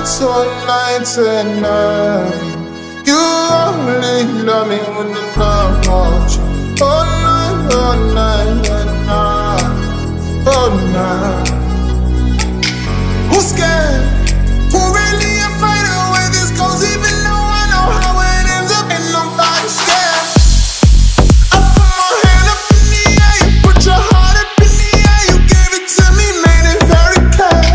nights and night. You only love me when the love wants you. All night and night, all night. Who's scared? Who really afraid of where this goes? Even though I know how it ends up, and nobody's scared. I put my hand up in the air, you put your heart up in the air. You gave it to me, made it very clear.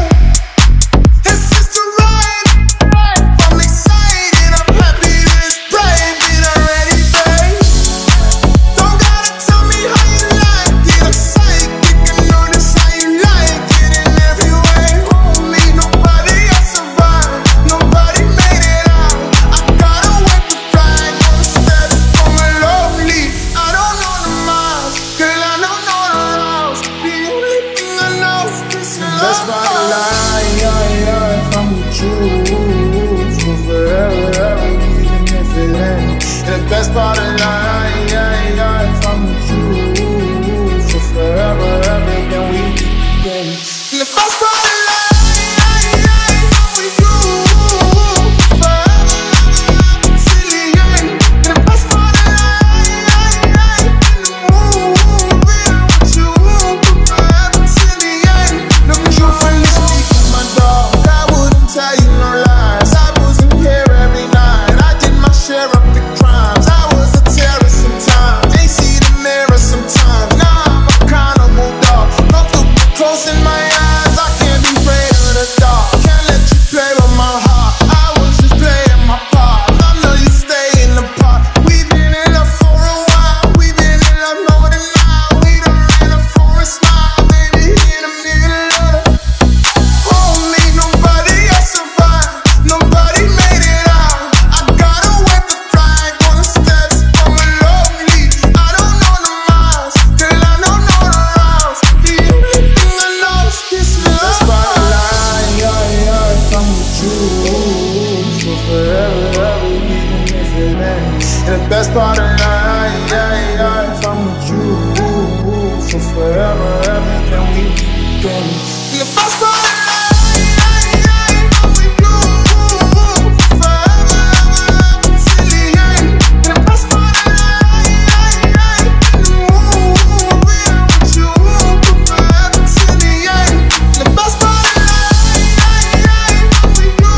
It's just a ride. I'm excited, I'm happy that it's bright. Been already, babe. Don't gotta tell me how you like it. I'm psychic, I notice how you like it in every way. Hold me, nobody else survived. Nobody made it out. I gotta wave the flag on the steps for my lovely. I don't know the miles, girl, I don't know the routes. The only thing I know is this love. That's my life, if I'm with you for forever, even if it ain't. And the best part of life, if I'm with you for forever, then we begin. And the best part of life, if I'm with you for forever, till the end. And the best part of life, in the mood, being with you for forever till the end. Look, truthfully speaking, my dog, I wouldn't tell you no lies. I wasn't here every night. I did my share of the crimes. I was a terrorist sometimes. Ain't see the mirror sometimes. Now I'm accountable, dog. Comfortable closing my eyes. I can't be afraid of the dark. Can't let you play with my heart. I was just playing my part. I know you stay in the park. We've been in love for a while. We've been in love more than now. We done ran up for a smile, baby, in the middle of the. Hold me, nobody else survived. Nobody made it out. I gotta wave the flag on the steps for my lovely. I don't know the miles, girl, I don't know the routes. The only thing I know is this love. That's my life, if I'm with you for forever, even if it ain't. And the best part of life, if I'm with you for forever, then we begin. And the best part of life, if I'm with you for forever, till the end. And the best part of life, in the mood, being with you for forever till the end. And the best part of life, if I'm with you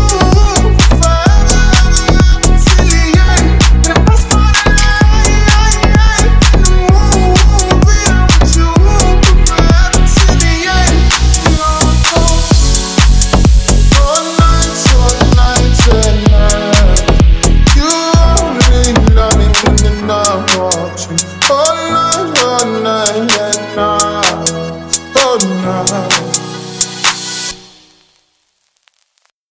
for forever till the end. And the best part of life, in the mood, being with you for forever till the end. All night and night. You only love me when the love wants you. All night and night. All night.